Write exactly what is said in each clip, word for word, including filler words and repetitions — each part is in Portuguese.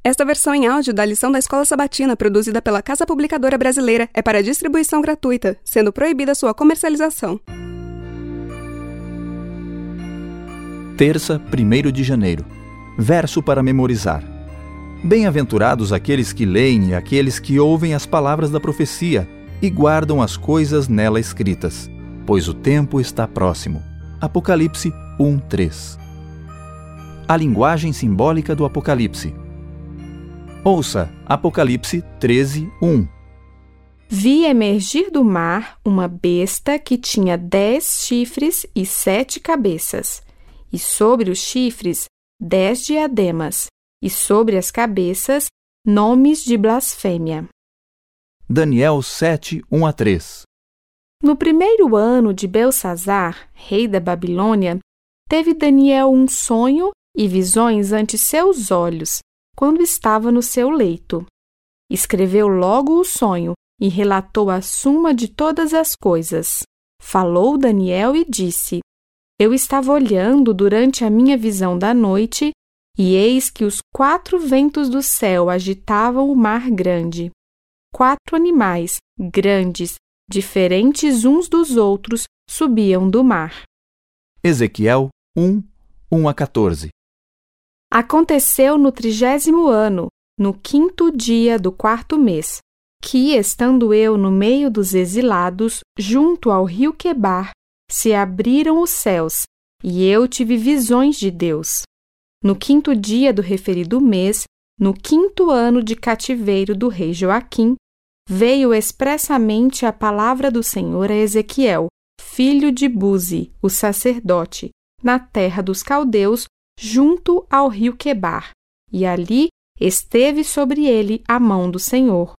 Esta versão em áudio da lição da Escola Sabatina, produzida pela Casa Publicadora Brasileira, é para distribuição gratuita, sendo proibida sua comercialização. Terça, primeiro de janeiro. Verso para memorizar. Bem-aventurados aqueles que leem e aqueles que ouvem as palavras da profecia e guardam as coisas nela escritas, pois o tempo está próximo. Apocalipse um, três. A linguagem simbólica do Apocalipse. Ouça Apocalipse treze, um. Vi emergir do mar uma besta que tinha dez chifres e sete cabeças, e sobre os chifres dez diademas, e sobre as cabeças nomes de blasfêmia. Daniel sete, um a três. No primeiro ano de Belsazar, rei da Babilônia, teve Daniel um sonho e visões ante seus olhos, quando estava no seu leito. Escreveu logo o sonho e relatou a suma de todas as coisas. Falou Daniel e disse: Eu estava olhando durante a minha visão da noite, e eis que os quatro ventos do céu agitavam o mar grande. Quatro animais, grandes, diferentes uns dos outros, subiam do mar. Ezequiel um, um a quatorze. Aconteceu no trigésimo ano, no quinto dia do quarto mês, que, estando eu no meio dos exilados, junto ao rio Quebar, se abriram os céus, e eu tive visões de Deus. No quinto dia do referido mês, no quinto ano de cativeiro do rei Joaquim, veio expressamente a palavra do Senhor a Ezequiel, filho de Buzi, o sacerdote, na terra dos caldeus, junto ao rio Quebar, e ali esteve sobre ele a mão do Senhor.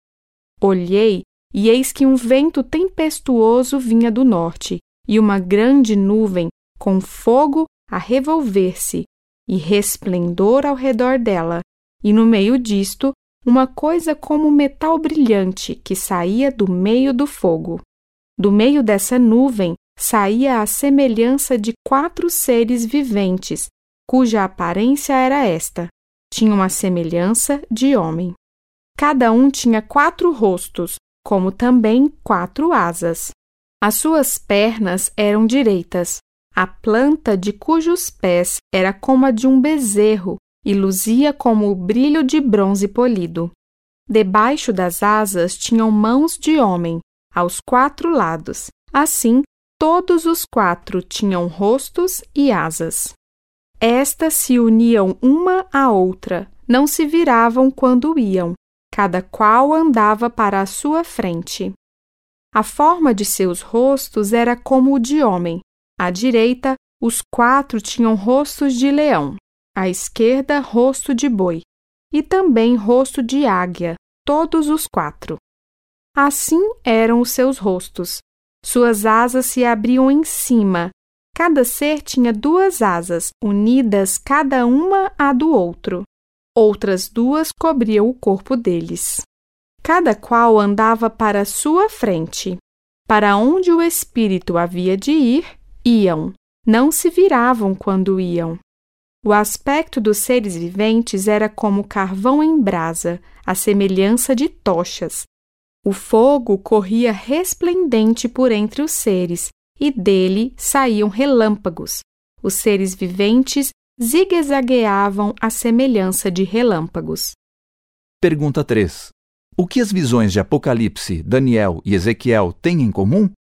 Olhei, e eis que um vento tempestuoso vinha do norte, e uma grande nuvem, com fogo a revolver-se, e resplendor ao redor dela, e no meio disto, uma coisa como metal brilhante que saía do meio do fogo. Do meio dessa nuvem saía a semelhança de quatro seres viventes, cuja aparência era esta: tinham a semelhança de homem. Cada um tinha quatro rostos, como também quatro asas. As suas pernas eram direitas, a planta de cujos pés era como a de um bezerro e luzia como o brilho de bronze polido. Debaixo das asas tinham mãos de homem, aos quatro lados. Assim, todos os quatro tinham rostos e asas. Estas se uniam uma à outra, não se viravam quando iam, cada qual andava para a sua frente. A forma de seus rostos era como o de homem. À direita, os quatro tinham rostos de leão, à esquerda, rosto de boi, e também rosto de águia, todos os quatro. Assim eram os seus rostos. Suas asas se abriam em cima. Cada ser tinha duas asas, unidas cada uma à do outro. Outras duas cobriam o corpo deles. Cada qual andava para a sua frente. Para onde o espírito havia de ir, iam. Não se viravam quando iam. O aspecto dos seres viventes era como carvão em brasa, à semelhança de tochas. O fogo corria resplendente por entre os seres, e dele saíam relâmpagos. Os seres viventes zigue-zagueavam à semelhança de relâmpagos. Pergunta três. O que as visões de Apocalipse, Daniel e Ezequiel têm em comum?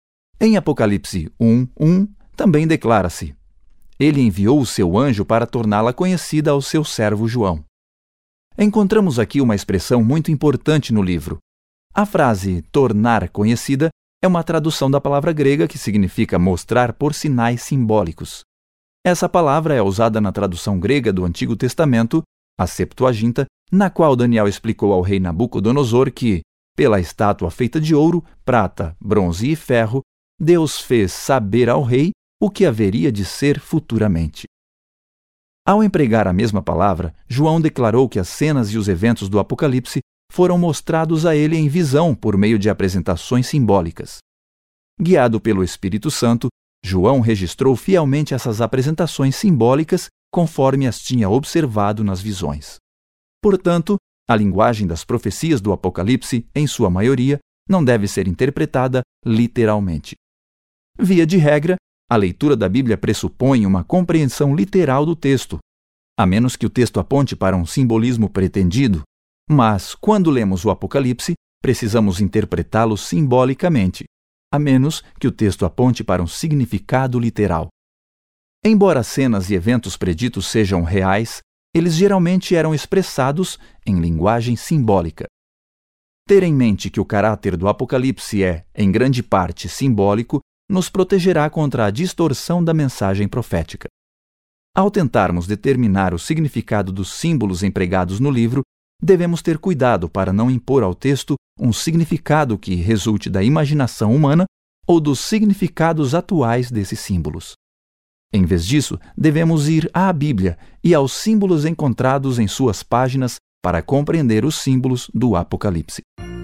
Em Apocalipse um, um, também declara-se: Ele enviou o seu anjo para torná-la conhecida ao seu servo João. Encontramos aqui uma expressão muito importante no livro. A frase tornar conhecida é uma tradução da palavra grega que significa mostrar por sinais simbólicos. Essa palavra é usada na tradução grega do Antigo Testamento, a Septuaginta, na qual Daniel explicou ao rei Nabucodonosor que, pela estátua feita de ouro, prata, bronze e ferro, Deus fez saber ao rei o que haveria de ser futuramente. Ao empregar a mesma palavra, João declarou que as cenas e os eventos do Apocalipse foram mostrados a ele em visão por meio de apresentações simbólicas. Guiado pelo Espírito Santo, João registrou fielmente essas apresentações simbólicas conforme as tinha observado nas visões. Portanto, a linguagem das profecias do Apocalipse, em sua maioria, não deve ser interpretada literalmente. Via de regra, a leitura da Bíblia pressupõe uma compreensão literal do texto, a menos que o texto aponte para um simbolismo pretendido. Mas, quando lemos o Apocalipse, precisamos interpretá-lo simbolicamente, a menos que o texto aponte para um significado literal. Embora cenas e eventos preditos sejam reais, eles geralmente eram expressados em linguagem simbólica. Ter em mente que o caráter do Apocalipse é, em grande parte, simbólico, nos protegerá contra a distorção da mensagem profética. Ao tentarmos determinar o significado dos símbolos empregados no livro, devemos ter cuidado para não impor ao texto um significado que resulte da imaginação humana ou dos significados atuais desses símbolos. Em vez disso, devemos ir à Bíblia e aos símbolos encontrados em suas páginas para compreender os símbolos do Apocalipse.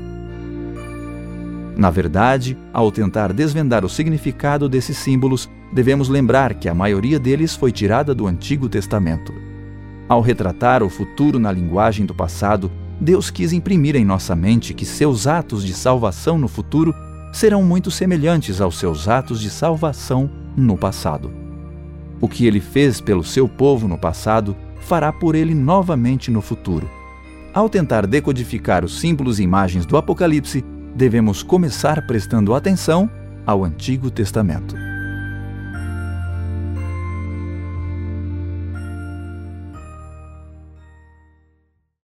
Na verdade, ao tentar desvendar o significado desses símbolos, devemos lembrar que a maioria deles foi tirada do Antigo Testamento. Ao retratar o futuro na linguagem do passado, Deus quis imprimir em nossa mente que seus atos de salvação no futuro serão muito semelhantes aos seus atos de salvação no passado. O que ele fez pelo seu povo no passado, fará por ele novamente no futuro. Ao tentar decodificar os símbolos e imagens do Apocalipse, devemos começar prestando atenção ao Antigo Testamento.